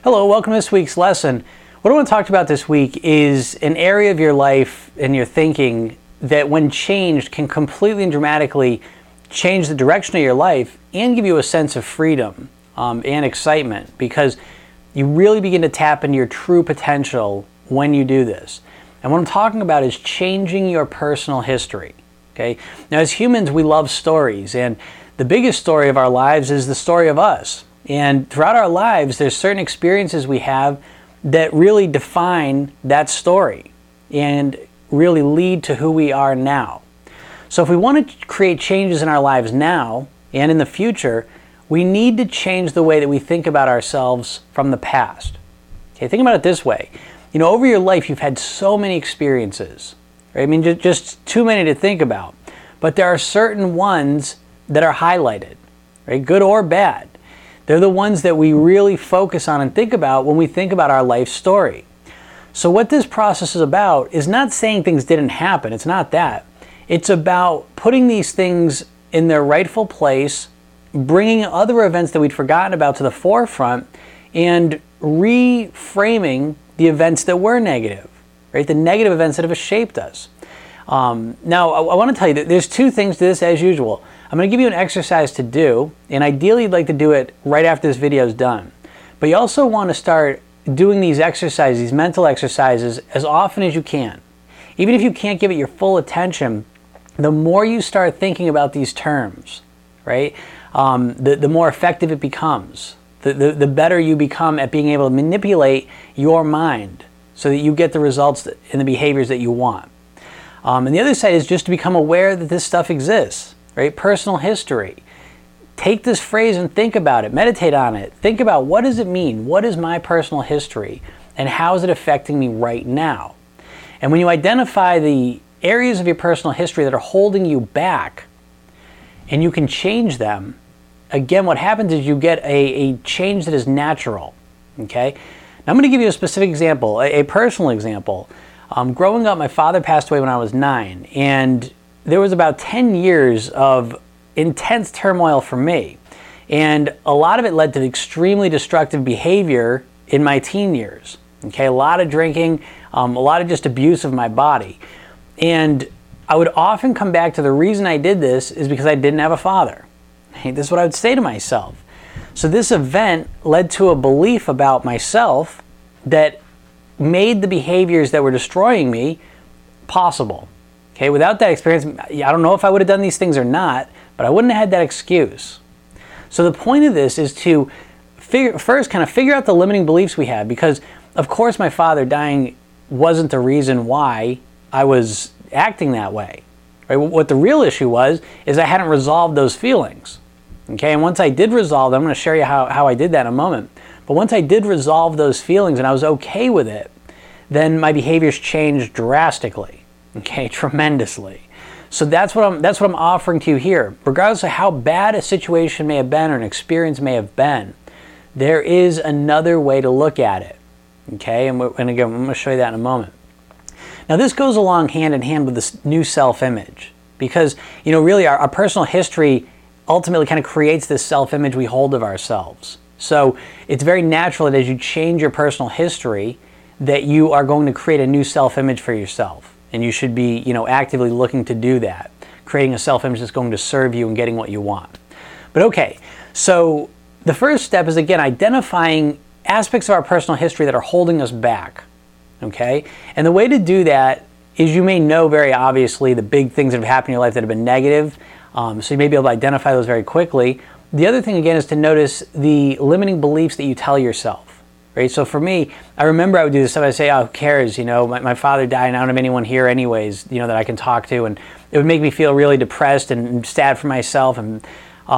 Hello, welcome to this week's lesson. What I want to talk about this week is an area of your life and your thinking that when changed can completely and dramatically change the direction of your life and give you a sense of freedom and excitement, because you really begin to tap into your true potential when you do this. And what I'm talking about is changing your personal history. Okay? Now, as humans, we love stories, and the biggest story of our lives is the story of us. And throughout our lives, there's certain experiences we have that really define that story and really lead to who we are now. So if we want to create changes in our lives now and in the future, we need to change the way that we think about ourselves from the past. Okay, think about it this way. You know, over your life, you've had so many experiences, right? I mean, just too many to think about. But there are certain ones that are highlighted, right? Good or bad. They're the ones that we really focus on and think about when we think about our life story. So what this process is about is not saying things didn't happen. It's not that. It's about putting these things in their rightful place, bringing other events that we'd forgotten about to the forefront, and reframing the events that were negative, right? The negative events that have shaped us. Now, I want to tell you that there's two things to this as usual. I'm going to give you an exercise to do, and ideally you'd like to do it right after this video is done. But you also want to start doing these exercises, these mental exercises, as often as you can. Even if you can't give it your full attention, the more you start thinking about these terms, right, the more effective it becomes. The better you become at being able to manipulate your mind so that you get the results and the behaviors that you want. And the other side is just to become aware that this stuff exists. Right? Personal history. Take this phrase and think about it. Meditate on it. Think about, what does it mean? What is my personal history? And how is it affecting me right now? And when you identify the areas of your personal history that are holding you back, and you can change them, again, what happens is you get a change that is natural. Okay? Now, I'm going to give you a specific example, a personal example. Growing up, my father passed away when I was 9, and there was about 10 years of intense turmoil for me. And a lot of it led to extremely destructive behavior in my teen years. Okay, a lot of drinking, a lot of just abuse of my body. And I would often come back to the reason I did this is because I didn't have a father. Hey, this is what I would say to myself. So this event led to a belief about myself that made the behaviors that were destroying me possible. Okay, without that experience, I don't know if I would have done these things or not, but I wouldn't have had that excuse. So the point of this is to first kind of figure out the limiting beliefs we have, because of course my father dying wasn't the reason why I was acting that way. Right? What the real issue was is I hadn't resolved those feelings. Okay, and once I did resolve them, I'm going to show you how I did that in a moment. But once I did resolve those feelings and I was okay with it, then my behaviors changed drastically. Okay, tremendously. So that's what I'm offering to you here. Regardless of how bad a situation may have been or an experience may have been, there is another way to look at it. Okay, and again, I'm going to show you that in a moment. Now, this goes along hand in hand with this new self-image, because you know, really, our personal history ultimately kind of creates this self-image we hold of ourselves. So it's very natural that as you change your personal history, that you are going to create a new self-image for yourself. And you should be, you know, actively looking to do that, creating a self-image that's going to serve you and getting what you want. But okay, so the first step is, again, identifying aspects of our personal history that are holding us back. Okay? And the way to do that is, you may know very obviously the big things that have happened in your life that have been negative, so you may be able to identify those very quickly. The other thing, again, is to notice the limiting beliefs that you tell yourself. Right? So for me, I remember I would do this stuff. I'd say, oh, who cares? You know, my father died and I don't have anyone here anyways, you know, that I can talk to. And it would make me feel really depressed and sad for myself and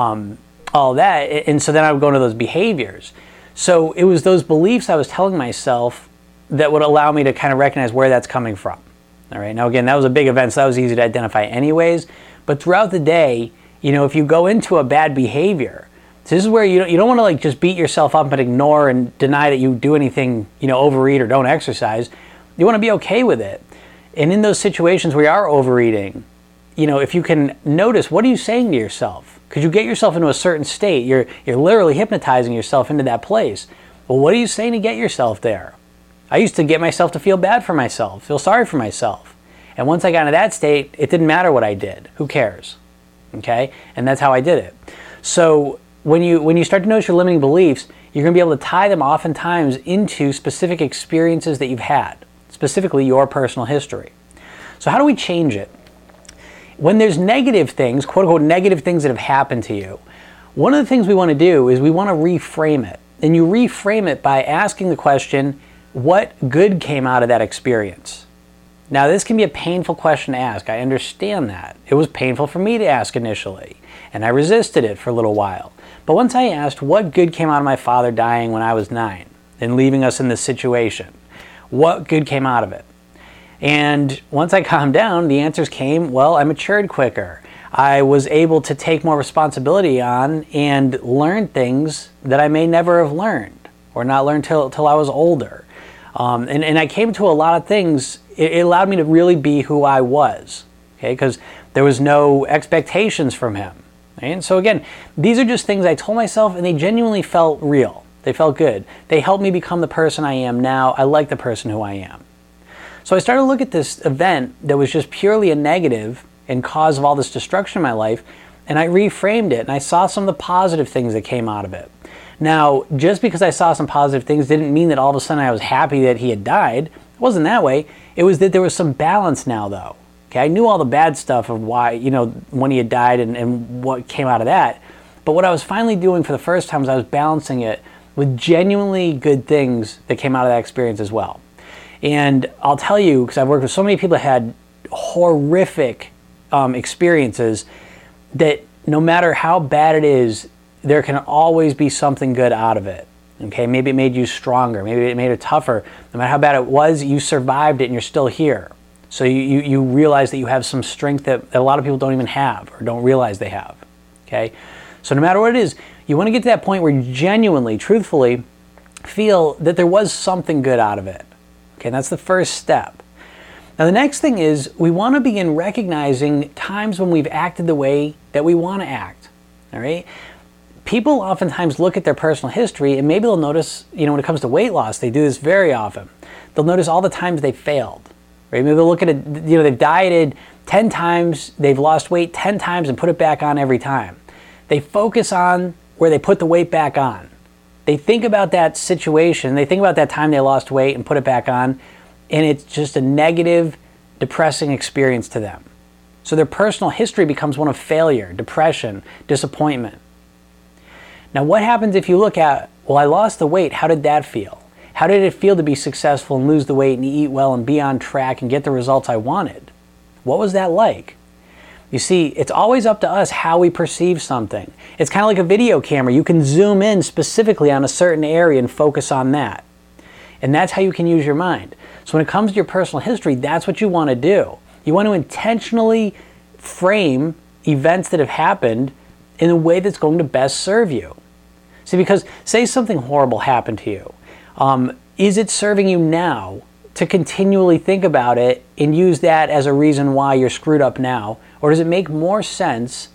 all that. And so then I would go into those behaviors. So it was those beliefs I was telling myself that would allow me to kind of recognize where that's coming from. All right. Now, again, that was a big event, so that was easy to identify anyways. But throughout the day, you know, if you go into a bad behavior, so this is where you don't want to like just beat yourself up and ignore and deny that you do anything, you know, overeat or don't exercise. You want to be okay with it. And in those situations where you are overeating, you know, if you can notice, what are you saying to yourself? Because you get yourself into a certain state. You're literally hypnotizing yourself into that place. Well, what are you saying to get yourself there? I used to get myself to feel bad for myself, feel sorry for myself. And once I got into that state, it didn't matter what I did. Who cares? Okay? And that's how I did it. So when you start to notice your limiting beliefs, you're going to be able to tie them oftentimes into specific experiences that you've had, specifically your personal history. So how do we change it? When there's negative things, quote unquote negative things that have happened to you, one of the things we want to do is we want to reframe it. And you reframe it by asking the question, what good came out of that experience? Now, this can be a painful question to ask. I understand that. It was painful for me to ask initially, and I resisted it for a little while. But once I asked, what good came out of my father dying when I was 9 and leaving us in this situation? What good came out of it? And once I calmed down, the answers came, well, I matured quicker. I was able to take more responsibility on and learn things that I may never have learned or not learn till I was older. And I came to a lot of things. It allowed me to really be who I was, okay? Because there was no expectations from him. Right? And so again, these are just things I told myself, and they genuinely felt real. They felt good. They helped me become the person I am now. I like the person who I am. So I started to look at this event that was just purely a negative and cause of all this destruction in my life, and I reframed it, and I saw some of the positive things that came out of it. Now, just because I saw some positive things didn't mean that all of a sudden I was happy that he had died. It wasn't that way. It was that there was some balance now, though. Okay, I knew all the bad stuff of why, when he had died and what came out of that. But what I was finally doing for the first time was I was balancing it with genuinely good things that came out of that experience as well. And I'll tell you, because I've worked with so many people that had horrific experiences, that no matter how bad it is, there can always be something good out of it. Okay, maybe it made you stronger, maybe it made it tougher. No matter how bad it was, you survived it and you're still here. So you realize that you have some strength that a lot of people don't even have or don't realize they have. Okay, so no matter what it is, you want to get to that point where you genuinely, truthfully feel that there was something good out of it. Okay, that's the first step. Now the next thing is we want to begin recognizing times when we've acted the way that we want to act. All right? People oftentimes look at their personal history and maybe they'll notice, when it comes to weight loss, they do this very often. They'll notice all the times they failed. Right? Maybe they'll look at it, they've dieted 10 times, they've lost weight 10 times and put it back on every time. They focus on where they put the weight back on. They think about that situation, they think about that time they lost weight and put it back on, and it's just a negative, depressing experience to them. So their personal history becomes one of failure, depression, disappointment. Now what happens if you look at, well, I lost the weight, how did that feel? How did it feel to be successful and lose the weight and eat well and be on track and get the results I wanted? What was that like? You see, it's always up to us how we perceive something. It's kind of like a video camera. You can zoom in specifically on a certain area and focus on that. And that's how you can use your mind. So when it comes to your personal history, that's what you want to do. You want to intentionally frame events that have happened in a way that's going to best serve you. See, because say something horrible happened to you. Is it serving you now to continually think about it and use that as a reason why you're screwed up now? Or does it make more sense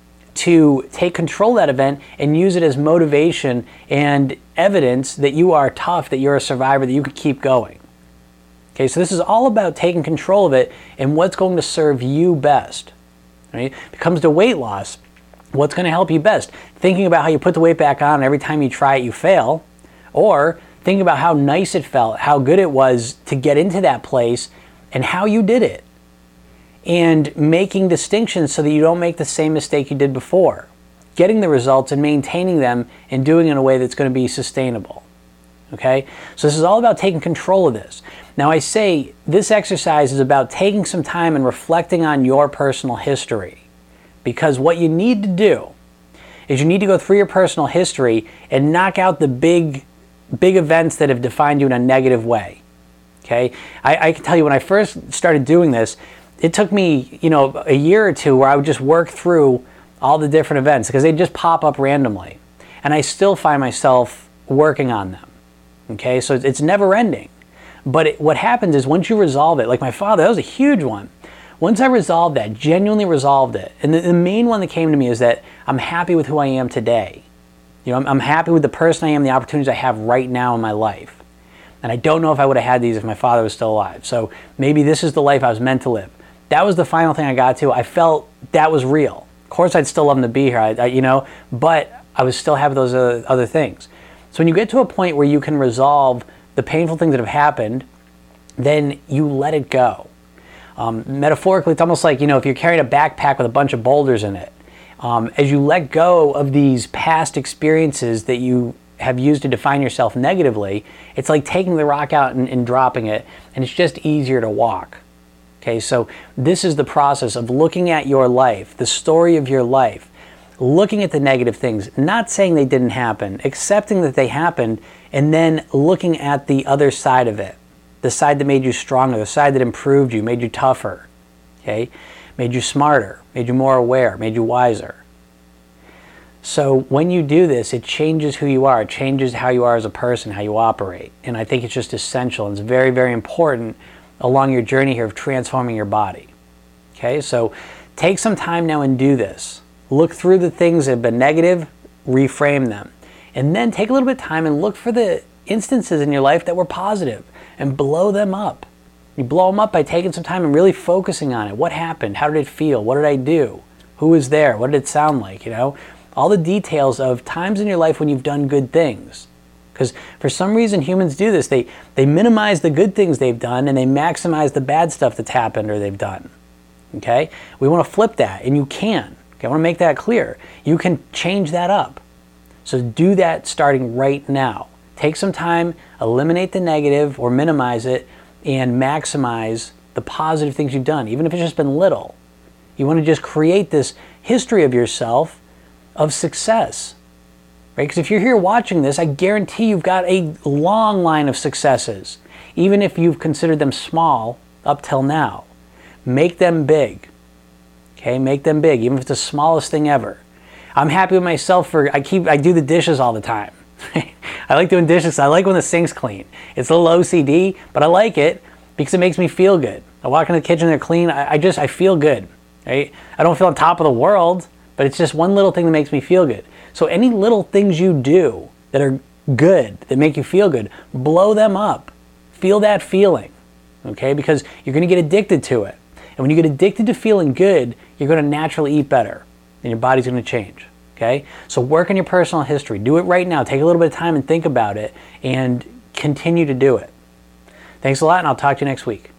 to take control of that event and use it as motivation and evidence that you are tough, that you're a survivor, that you could keep going? Okay, so this is all about taking control of it and what's going to serve you best. Right? If it comes to weight loss, what's going to help you best? Thinking about how you put the weight back on and every time you try it you fail, or thinking about how nice it felt, how good it was to get into that place and how you did it. And making distinctions so that you don't make the same mistake you did before. Getting the results and maintaining them and doing it in a way that's going to be sustainable. Okay? So this is all about taking control of this. Now I say this exercise is about taking some time and reflecting on your personal history. Because what you need to do is you need to go through your personal history and knock out the big events that have defined you in a negative way. Okay? I can tell you when I first started doing this, it took me, a year or two where I would just work through all the different events because they just pop up randomly. And I still find myself working on them. Okay? So it's never ending. But what happens is once you resolve it, like my father, that was a huge one. Once I resolved that, genuinely resolved it, and the main one that came to me is that I'm happy with who I am today. I'm happy with the person I am, the opportunities I have right now in my life. And I don't know if I would have had these if my father was still alive. So maybe this is the life I was meant to live. That was the final thing I got to. I felt that was real. Of course, I'd still love him to be here, but I was still having those other things. So when you get to a point where you can resolve the painful things that have happened, then you let it go. Metaphorically, it's almost like, if you're carrying a backpack with a bunch of boulders in it, as you let go of these past experiences that you have used to define yourself negatively, it's like taking the rock out and dropping it, and it's just easier to walk. Okay, so this is the process of looking at your life, the story of your life, looking at the negative things, not saying they didn't happen, accepting that they happened, and then looking at the other side of it, the side that made you stronger, the side that improved you, made you tougher, okay, made you smarter, made you more aware, made you wiser. So when you do this, it changes who you are. It changes how you are as a person, how you operate. And I think it's just essential, and it's very, very important along your journey here of transforming your body. Okay, so take some time now and do this. Look through the things that have been negative, reframe them. And then take a little bit of time and look for the instances in your life that were positive and blow them up. You blow them up by taking some time and really focusing on it. What happened? How did it feel? What did I do? Who was there? What did it sound like? All the details of times in your life when you've done good things. Because for some reason humans do this. They minimize the good things they've done and they maximize the bad stuff that's happened or they've done. Okay? We want to flip that, and you can. Okay? I want to make that clear. You can change that up. So do that starting right now. Take some time, eliminate the negative or minimize it, and maximize the positive things you've done, even if it's just been little. You want to just create this history of yourself of success, right? Because if you're here watching this, I guarantee you've got a long line of successes, even if you've considered them small up till now. Make them big, okay? Make them big, even if it's the smallest thing ever. I'm happy with myself I do the dishes all the time. I like doing dishes. I like when the sink's clean. It's a little OCD, but I like it because it makes me feel good. I walk into the kitchen, they're clean. I feel good, right? I don't feel on top of the world, but it's just one little thing that makes me feel good. So any little things you do that are good, that make you feel good, blow them up. Feel that feeling, okay? Because you're going to get addicted to it. And when you get addicted to feeling good, you're going to naturally eat better, and your body's going to change, okay? So work on your personal history. Do it right now. Take a little bit of time and think about it, and continue to do it. Thanks a lot, and I'll talk to you next week.